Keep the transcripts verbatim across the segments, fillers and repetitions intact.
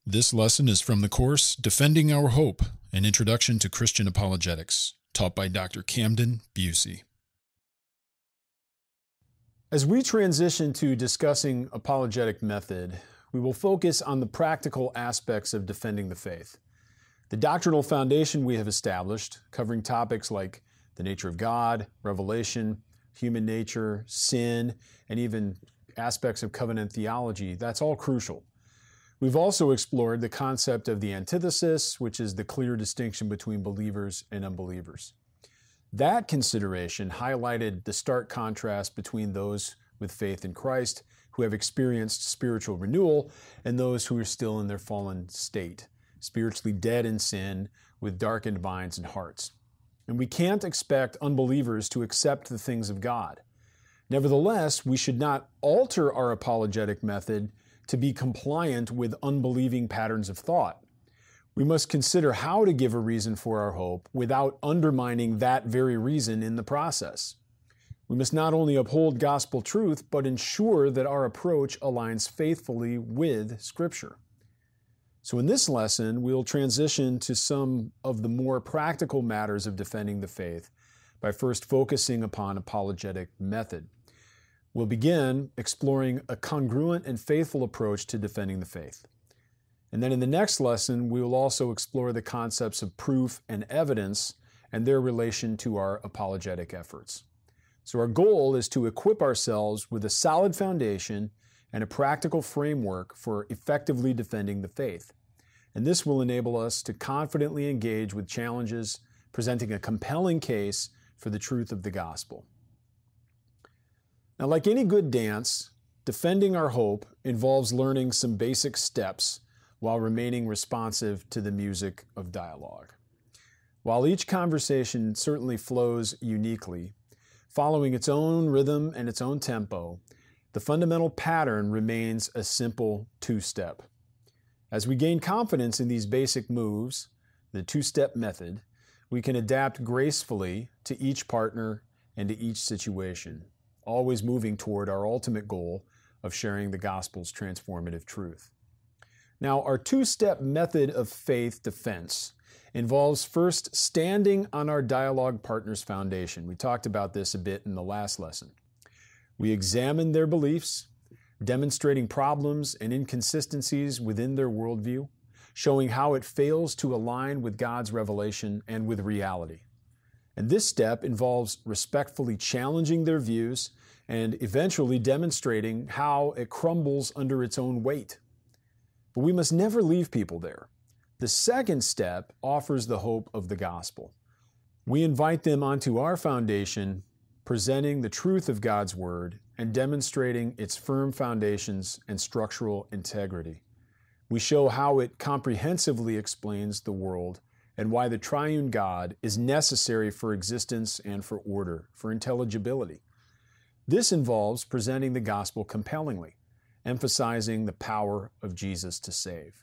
This lesson is from the course Defending Our Hope, an Introduction to Christian Apologetics, taught by Doctor Camden Busey. As we transition to discussing apologetic method, we will focus on the practical aspects of defending the faith. The doctrinal foundation we have established, covering topics like the nature of God, revelation, human nature, sin, and even aspects of covenant theology, that's all crucial. We've also explored the concept of the antithesis, which is the clear distinction between believers and unbelievers. That consideration highlighted the stark contrast between those with faith in Christ who have experienced spiritual renewal and those who are still in their fallen state, spiritually dead in sin with darkened minds and hearts. And we can't expect unbelievers to accept the things of God. Nevertheless, we should not alter our apologetic method to be compliant with unbelieving patterns of thought. We must consider how to give a reason for our hope without undermining that very reason in the process. We must not only uphold gospel truth, but ensure that our approach aligns faithfully with Scripture. So in this lesson, we'll transition to some of the more practical matters of defending the faith by first focusing upon apologetic method. We'll begin exploring a congruent and faithful approach to defending the faith. And then in the next lesson, we will also explore the concepts of proof and evidence and their relation to our apologetic efforts. So our goal is to equip ourselves with a solid foundation and a practical framework for effectively defending the faith. And this will enable us to confidently engage with challenges, presenting a compelling case for the truth of the gospel. Now, like any good dance, defending our hope involves learning some basic steps while remaining responsive to the music of dialogue. While each conversation certainly flows uniquely, following its own rhythm and its own tempo, the fundamental pattern remains a simple two-step. As we gain confidence in these basic moves, the two-step method, we can adapt gracefully to each partner and to each situation, always moving toward our ultimate goal of sharing the gospel's transformative truth. Now, our two-step method of faith defense involves first standing on our dialogue partner's foundation. We talked about this a bit in the last lesson. We examine their beliefs, demonstrating problems and inconsistencies within their worldview, showing how it fails to align with God's revelation and with reality. And this step involves respectfully challenging their views and eventually demonstrating how it crumbles under its own weight. But we must never leave people there. The second step offers the hope of the gospel. We invite them onto our foundation, presenting the truth of God's word and demonstrating its firm foundations and structural integrity. We show how it comprehensively explains the world and why the triune God is necessary for existence and for order, for intelligibility. This involves presenting the gospel compellingly, emphasizing the power of Jesus to save.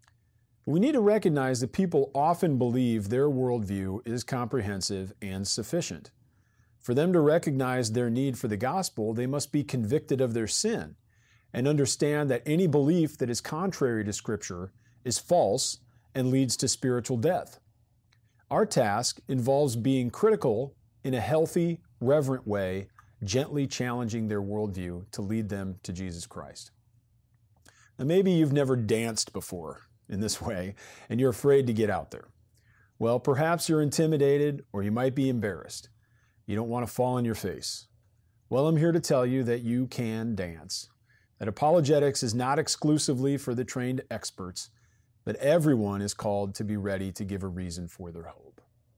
We need to recognize that people often believe their worldview is comprehensive and sufficient. For them to recognize their need for the gospel, they must be convicted of their sin and understand that any belief that is contrary to Scripture is false and leads to spiritual death. Our task involves being critical in a healthy, reverent way, gently challenging their worldview to lead them to Jesus Christ. Now, maybe you've never danced before in this way and you're afraid to get out there. Well, perhaps you're intimidated or you might be embarrassed. You don't want to fall on your face. Well, I'm here to tell you that you can dance, that apologetics is not exclusively for the trained experts, but everyone is called to be ready to give a reason for their hope.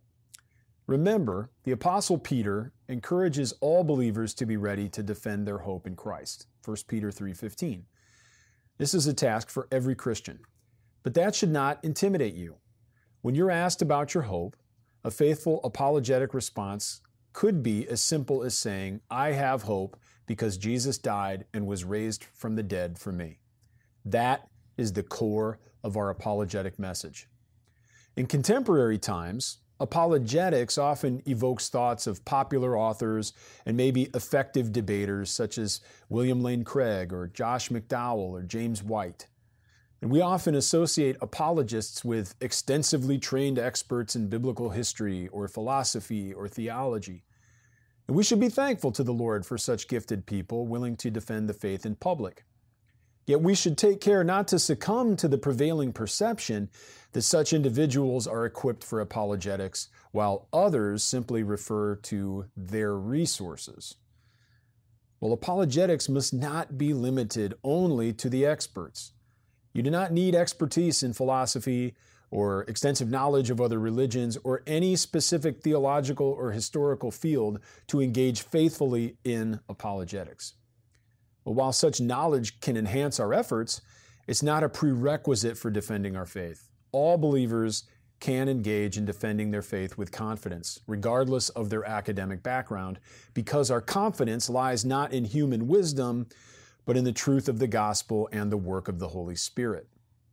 Remember, the Apostle Peter encourages all believers to be ready to defend their hope in Christ, First Peter three fifteen. This is a task for every Christian, but that should not intimidate you. When you're asked about your hope, a faithful apologetic response could be as simple as saying, I have hope because Jesus died and was raised from the dead for me. That is the core of our apologetic message. In contemporary times, apologetics often evokes thoughts of popular authors and maybe effective debaters such as William Lane Craig or Josh McDowell or James White. And we often associate apologists with extensively trained experts in biblical history or philosophy or theology. And we should be thankful to the Lord for such gifted people willing to defend the faith in public. Yet we should take care not to succumb to the prevailing perception that such individuals are equipped for apologetics, while others simply refer to their resources. Well, apologetics must not be limited only to the experts. You do not need expertise in philosophy or extensive knowledge of other religions or any specific theological or historical field to engage faithfully in apologetics. But while such knowledge can enhance our efforts, it's not a prerequisite for defending our faith. All believers can engage in defending their faith with confidence, regardless of their academic background, because our confidence lies not in human wisdom, but in the truth of the gospel and the work of the Holy Spirit.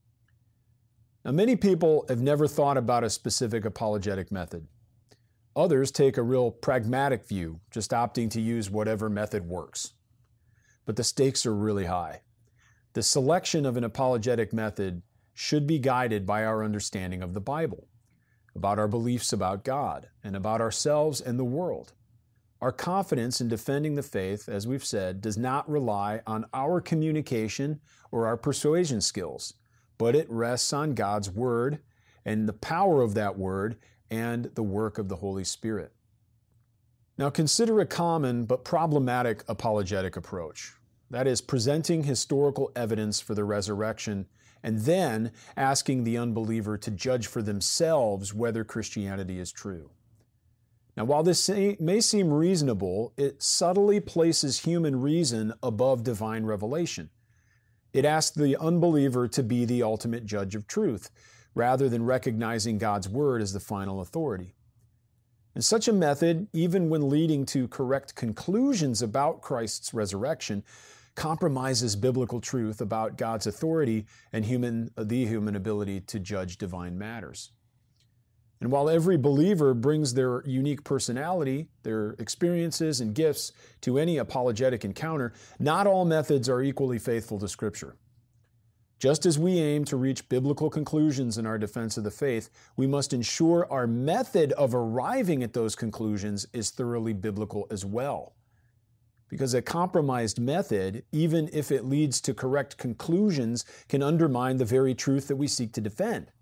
Now, many people have never thought about a specific apologetic method. Others take a real pragmatic view, just opting to use whatever method works. But the stakes are really high. The selection of an apologetic method should be guided by our understanding of the Bible, about our beliefs about God, and about ourselves and the world. Our confidence in defending the faith, as we've said, does not rely on our communication or our persuasion skills, but it rests on God's Word and the power of that Word and the work of the Holy Spirit. Now consider a common but problematic apologetic approach. That is, presenting historical evidence for the resurrection and then asking the unbeliever to judge for themselves whether Christianity is true. Now, while this may seem reasonable, it subtly places human reason above divine revelation. It asks the unbeliever to be the ultimate judge of truth, rather than recognizing God's word as the final authority. And such a method, even when leading to correct conclusions about Christ's resurrection, compromises biblical truth about God's authority and human, the human ability to judge divine matters. And while every believer brings their unique personality, their experiences and gifts to any apologetic encounter, not all methods are equally faithful to Scripture. Just as we aim to reach biblical conclusions in our defense of the faith, we must ensure our method of arriving at those conclusions is thoroughly biblical as well. Because a compromised method, even if it leads to correct conclusions, can undermine the very truth that we seek to defend.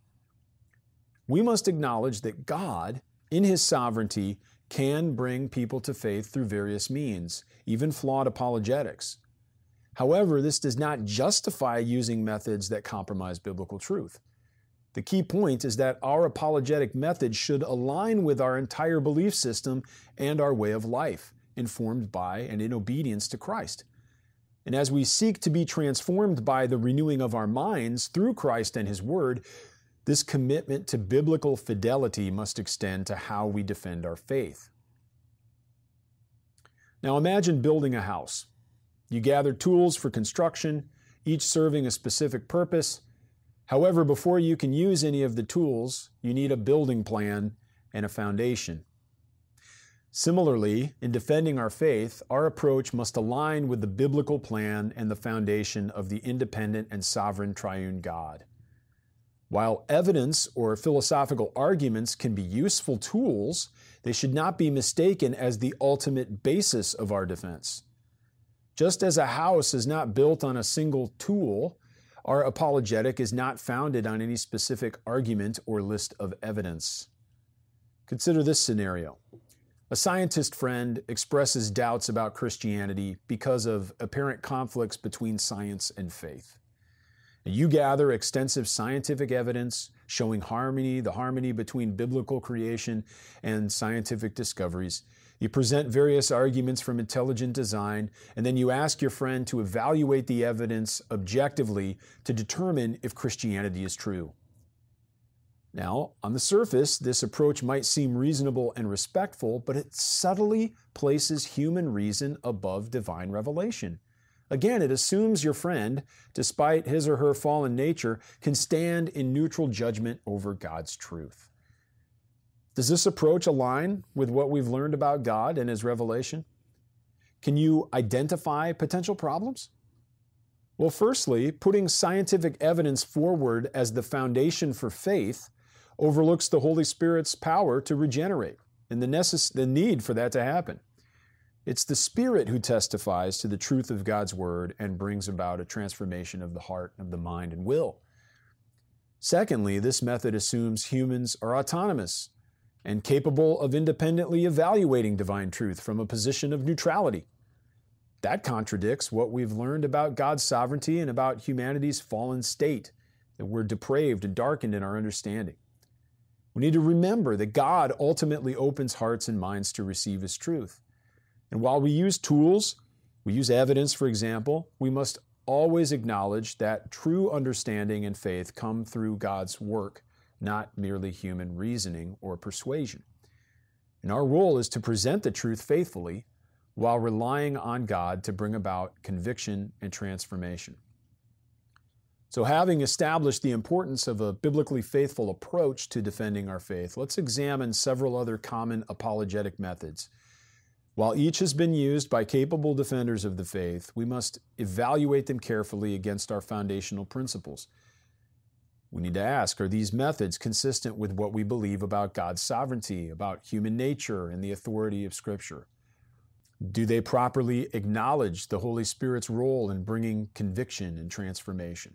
We must acknowledge that God, in His sovereignty, can bring people to faith through various means, even flawed apologetics. However, this does not justify using methods that compromise biblical truth. The key point is that our apologetic method should align with our entire belief system and our way of life, informed by and in obedience to Christ. And as we seek to be transformed by the renewing of our minds through Christ and His Word, this commitment to biblical fidelity must extend to how we defend our faith. Now imagine building a house. You gather tools for construction, each serving a specific purpose. However, before you can use any of the tools, you need a building plan and a foundation. Similarly, in defending our faith, our approach must align with the biblical plan and the foundation of the independent and sovereign triune God. While evidence or philosophical arguments can be useful tools, they should not be mistaken as the ultimate basis of our defense. Just as a house is not built on a single tool, our apologetic is not founded on any specific argument or list of evidence. Consider this scenario. A scientist friend expresses doubts about Christianity because of apparent conflicts between science and faith. You gather extensive scientific evidence showing harmony, the harmony between biblical creation and scientific discoveries. You present various arguments from intelligent design, and then you ask your friend to evaluate the evidence objectively to determine if Christianity is true. Now, on the surface, this approach might seem reasonable and respectful, but it subtly places human reason above divine revelation. Again, it assumes your friend, despite his or her fallen nature, can stand in neutral judgment over God's truth. Does this approach align with what we've learned about God and His revelation? Can you identify potential problems? Well, firstly, putting scientific evidence forward as the foundation for faith overlooks the Holy Spirit's power to regenerate and the, necess- the need for that to happen. It's the Spirit who testifies to the truth of God's Word and brings about a transformation of the heart, of the mind, and will. Secondly, this method assumes humans are autonomous and capable of independently evaluating divine truth from a position of neutrality. That contradicts what we've learned about God's sovereignty and about humanity's fallen state, that we're depraved and darkened in our understanding. We need to remember that God ultimately opens hearts and minds to receive His truth. And while we use tools, we use evidence, for example, we must always acknowledge that true understanding and faith come through God's work, not merely human reasoning or persuasion. And our role is to present the truth faithfully while relying on God to bring about conviction and transformation. So having established the importance of a biblically faithful approach to defending our faith, let's examine several other common apologetic methods. While each has been used by capable defenders of the faith, we must evaluate them carefully against our foundational principles. We need to ask, are these methods consistent with what we believe about God's sovereignty, about human nature, and the authority of Scripture? Do they properly acknowledge the Holy Spirit's role in bringing conviction and transformation?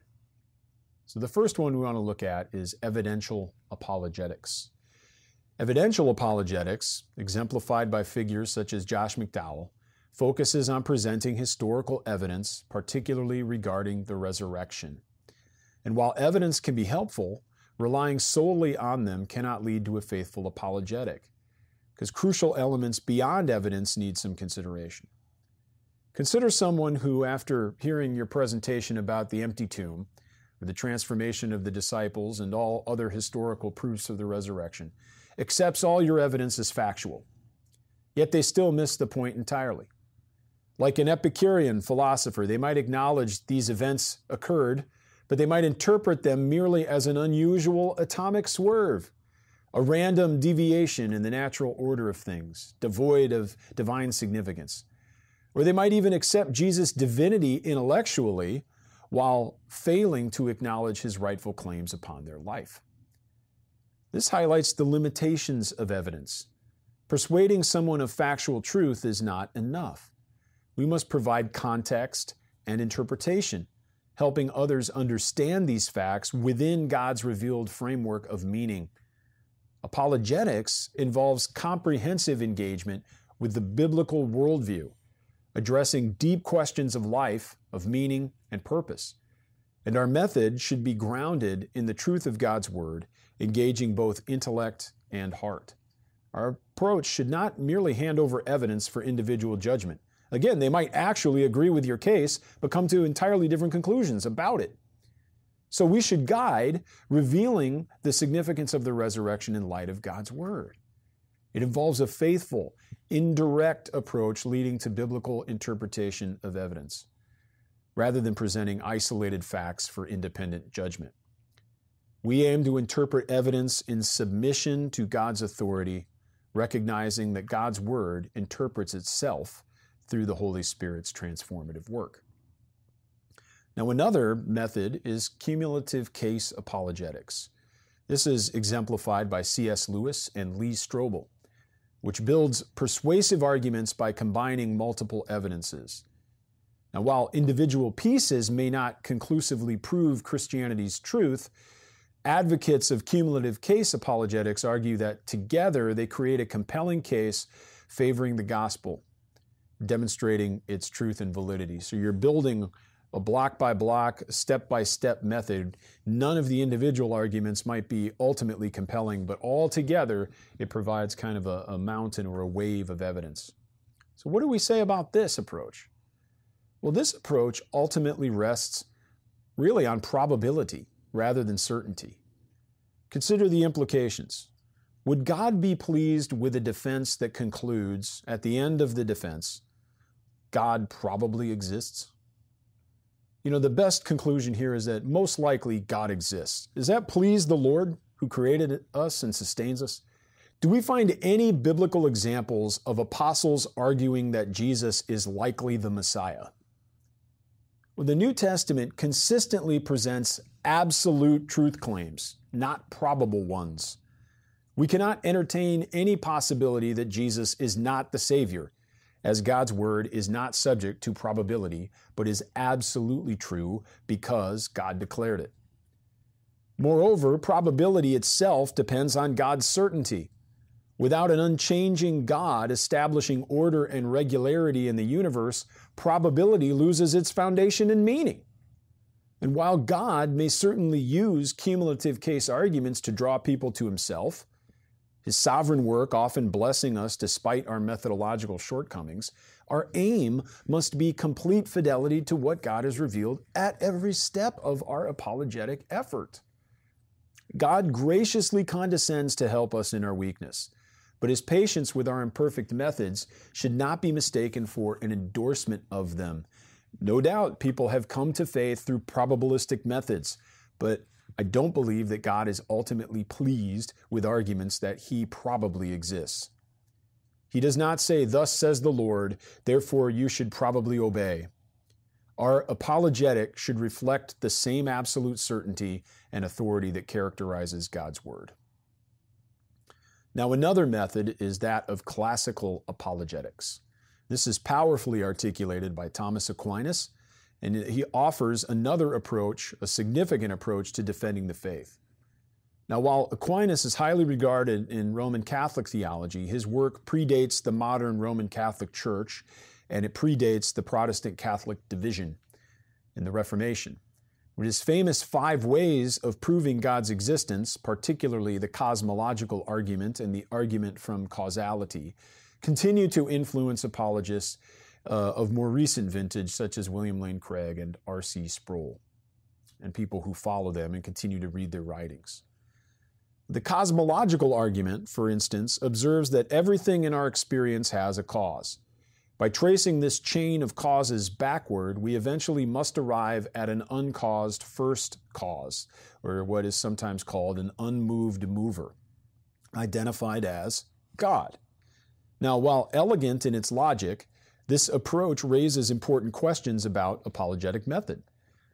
So the first one we want to look at is evidential apologetics. Evidential apologetics, exemplified by figures such as Josh McDowell, focuses on presenting historical evidence, particularly regarding the resurrection. And while evidence can be helpful, relying solely on them cannot lead to a faithful apologetic, because crucial elements beyond evidence need some consideration. Consider someone who, after hearing your presentation about the empty tomb, or the transformation of the disciples and all other historical proofs of the resurrection, accepts all your evidence as factual. Yet they still miss the point entirely. Like an Epicurean philosopher, they might acknowledge these events occurred, but they might interpret them merely as an unusual atomic swerve, a random deviation in the natural order of things, devoid of divine significance. Or they might even accept Jesus' divinity intellectually while failing to acknowledge His rightful claims upon their life. This highlights the limitations of evidence. Persuading someone of factual truth is not enough. We must provide context and interpretation, helping others understand these facts within God's revealed framework of meaning. Apologetics involves comprehensive engagement with the biblical worldview, addressing deep questions of life, of meaning, and purpose. And our method should be grounded in the truth of God's Word, engaging both intellect and heart. Our approach should not merely hand over evidence for individual judgment. Again, they might actually agree with your case, but come to entirely different conclusions about it. So we should guide, revealing the significance of the resurrection in light of God's Word. It involves a faithful, indirect approach leading to biblical interpretation of evidence, rather than presenting isolated facts for independent judgment. We aim to interpret evidence in submission to God's authority, recognizing that God's Word interprets itself through the Holy Spirit's transformative work. Now, another method is cumulative case apologetics. This is exemplified by C S Lewis and Lee Strobel, which builds persuasive arguments by combining multiple evidences. Now, while individual pieces may not conclusively prove Christianity's truth, advocates of cumulative case apologetics argue that together they create a compelling case favoring the gospel, demonstrating its truth and validity. So you're building a block-by-block, step-by-step method. None of the individual arguments might be ultimately compelling, but all together it provides kind of a, a mountain or a wave of evidence. So what do we say about this approach? Well, this approach ultimately rests really on probability rather than certainty. Consider the implications. Would God be pleased with a defense that concludes, at the end of the defense, God probably exists? You know, the best conclusion here is that most likely God exists. Does that please the Lord who created us and sustains us? Do we find any biblical examples of apostles arguing that Jesus is likely the Messiah? Well, the New Testament consistently presents absolute truth claims, not probable ones. We cannot entertain any possibility that Jesus is not the Savior, as God's Word is not subject to probability, but is absolutely true because God declared it. Moreover, probability itself depends on God's certainty. Without an unchanging God establishing order and regularity in the universe, probability loses its foundation and meaning. And while God may certainly use cumulative case arguments to draw people to Himself, His sovereign work often blessing us despite our methodological shortcomings, our aim must be complete fidelity to what God has revealed at every step of our apologetic effort. God graciously condescends to help us in our weakness, but His patience with our imperfect methods should not be mistaken for an endorsement of them. No doubt people have come to faith through probabilistic methods, but I don't believe that God is ultimately pleased with arguments that He probably exists. He does not say, "Thus says the Lord, therefore you should probably obey." Our apologetic should reflect the same absolute certainty and authority that characterizes God's Word. Now, another method is that of classical apologetics. This is powerfully articulated by Thomas Aquinas, and he offers another approach, a significant approach to defending the faith. Now, while Aquinas is highly regarded in Roman Catholic theology, his work predates the modern Roman Catholic Church, and it predates the Protestant Catholic division in the Reformation. With his famous five ways of proving God's existence, particularly the cosmological argument and the argument from causality, continue to influence apologists Uh, of more recent vintage, such as William Lane Craig and R C Sproul, and people who follow them and continue to read their writings. The cosmological argument, for instance, observes that everything in our experience has a cause. By tracing this chain of causes backward, we eventually must arrive at an uncaused first cause, or what is sometimes called an unmoved mover, identified as God. Now, while elegant in its logic, this approach raises important questions about apologetic method.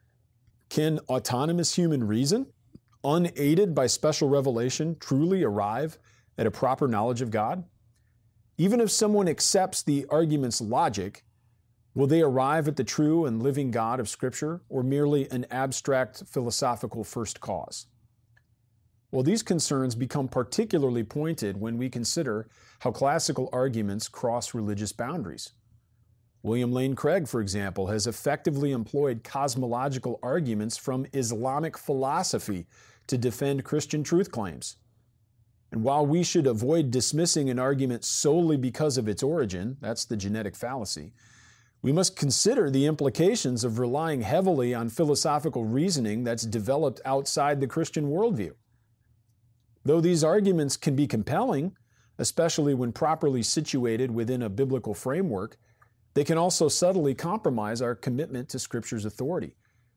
Can autonomous human reason, unaided by special revelation, truly arrive at a proper knowledge of God? Even if someone accepts the argument's logic, will they arrive at the true and living God of Scripture, or merely an abstract philosophical first cause? Well, these concerns become particularly pointed when we consider how classical arguments cross religious boundaries. William Lane Craig, for example, has effectively employed cosmological arguments from Islamic philosophy to defend Christian truth claims. And while we should avoid dismissing an argument solely because of its origin, that's the genetic fallacy, we must consider the implications of relying heavily on philosophical reasoning that's developed outside the Christian worldview. Though these arguments can be compelling, especially when properly situated within a biblical framework, they can also subtly compromise our commitment to Scripture's authority.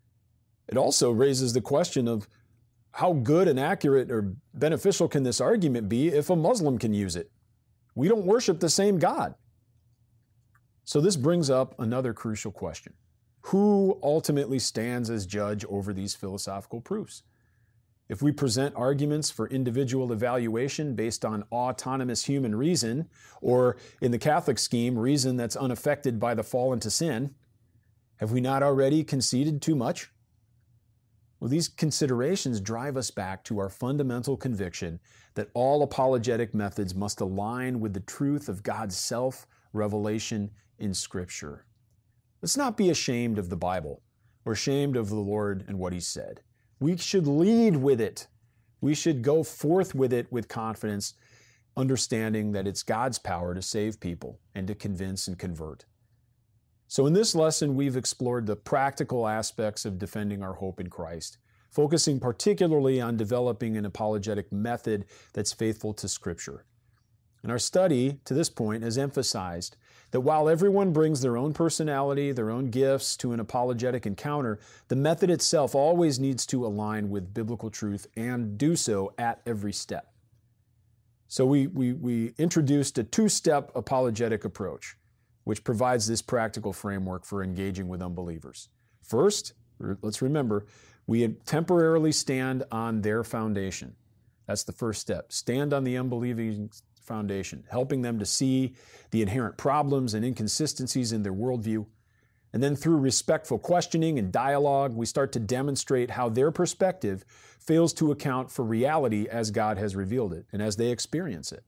It also raises the question of how good and accurate or beneficial can this argument be if a Muslim can use it? We don't worship the same God. So this brings up another crucial question. Who ultimately stands as judge over these philosophical proofs? If we present arguments for individual evaluation based on autonomous human reason, or in the Catholic scheme, reason that's unaffected by the fall into sin, have we not already conceded too much? Well, these considerations drive us back to our fundamental conviction that all apologetic methods must align with the truth of God's self-revelation in Scripture. Let's not be ashamed of the Bible or ashamed of the Lord and what He said. We should lead with it. We should go forth with it with confidence, understanding that it's God's power to save people and to convince and convert. So in this lesson, we've explored the practical aspects of defending our hope in Christ, focusing particularly on developing an apologetic method that's faithful to Scripture. And our study to this point has emphasized that while everyone brings their own personality, their own gifts to an apologetic encounter, the method itself always needs to align with biblical truth and do so at every step. So we, we, we introduced a two-step apologetic approach, which provides this practical framework for engaging with unbelievers. First, let's remember, we temporarily stand on their foundation. That's the first step. Stand on the unbelieving foundation, helping them to see the inherent problems and inconsistencies in their worldview. And then through respectful questioning and dialogue, we start to demonstrate how their perspective fails to account for reality as God has revealed it and as they experience it.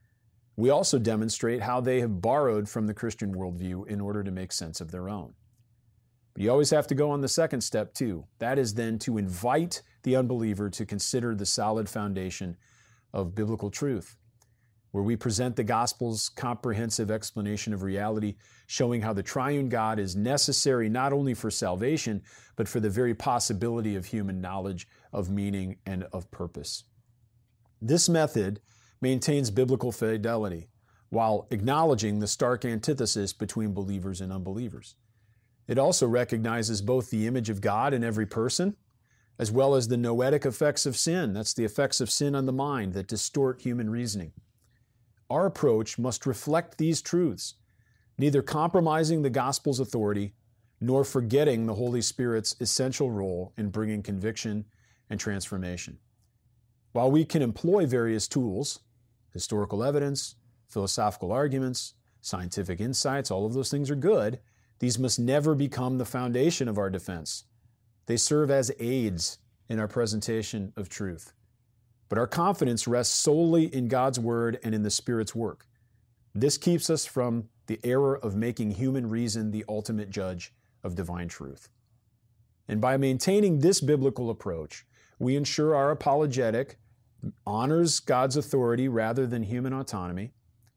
We also demonstrate how they have borrowed from the Christian worldview in order to make sense of their own. But you always have to go on the second step too. That is then to invite the unbeliever to consider the solid foundation of biblical truth, where we present the gospel's comprehensive explanation of reality, showing how the triune God is necessary not only for salvation, but for the very possibility of human knowledge, of meaning, and of purpose. This method maintains biblical fidelity while acknowledging the stark antithesis between believers and unbelievers. It also recognizes both the image of God in every person, as well as the noetic effects of sin. That's the effects of sin on the mind that distort human reasoning. Our approach must reflect these truths, neither compromising the gospel's authority nor forgetting the Holy Spirit's essential role in bringing conviction and transformation. While we can employ various tools, historical evidence, philosophical arguments, scientific insights, all of those things are good, these must never become the foundation of our defense. They serve as aids in our presentation of truth. But our confidence rests solely in God's Word and in the Spirit's work. This keeps us from the error of making human reason the ultimate judge of divine truth. And by maintaining this biblical approach, we ensure our apologetic honors God's authority rather than human autonomy,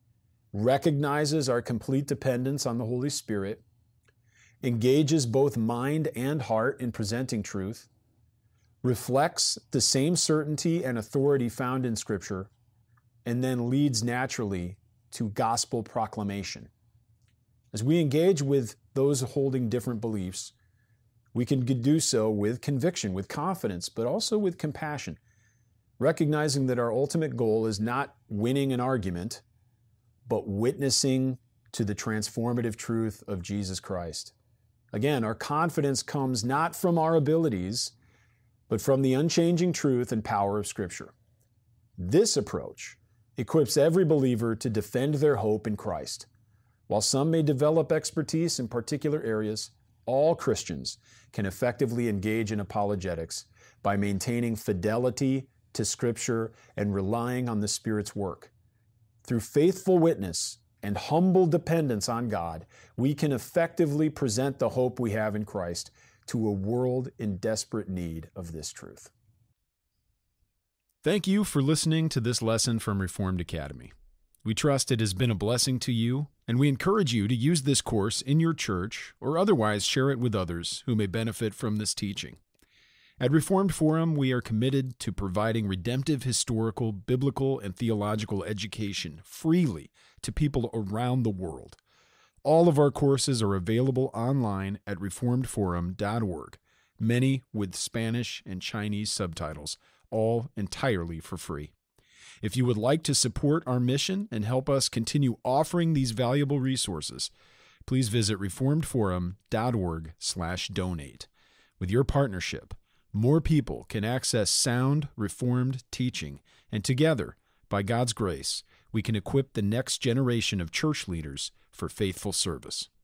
recognizes our complete dependence on the Holy Spirit, engages both mind and heart in presenting truth, reflects the same certainty and authority found in Scripture, and then leads naturally to gospel proclamation. As we engage with those holding different beliefs, we can do so with conviction, with confidence, but also with compassion, recognizing that our ultimate goal is not winning an argument, but witnessing to the transformative truth of Jesus Christ. Again, our confidence comes not from our abilities, but from the unchanging truth and power of Scripture. This approach equips every believer to defend their hope in Christ. While some may develop expertise in particular areas, all Christians can effectively engage in apologetics by maintaining fidelity to Scripture and relying on the Spirit's work. Through faithful witness and humble dependence on God, we can effectively present the hope we have in Christ to a world in desperate need of this truth. Thank you for listening to this lesson from Reformed Academy. We trust it has been a blessing to you, and we encourage you to use this course in your church or otherwise share it with others who may benefit from this teaching. At Reformed Forum, we are committed to providing redemptive historical, biblical, and theological education freely to people around the world. All of our courses are available online at reformed forum dot org, many with Spanish and Chinese subtitles, all entirely for free. If you would like to support our mission and help us continue offering these valuable resources, please visit reformed forum dot org slash donate. With your partnership, more people can access sound, Reformed teaching, and together, by God's grace, we can equip the next generation of church leaders for faithful service.